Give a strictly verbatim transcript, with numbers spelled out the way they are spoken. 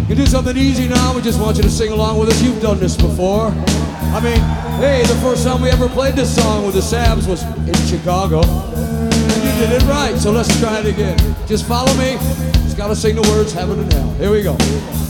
You do something easy now, we just want you to sing along with us. You've done this before. I mean, hey, the first time we ever played this song with the Sabs was in Chicago. And you did it right, so let's try it again. Just follow me. Just gotta sing the words, heaven and hell. Here we go.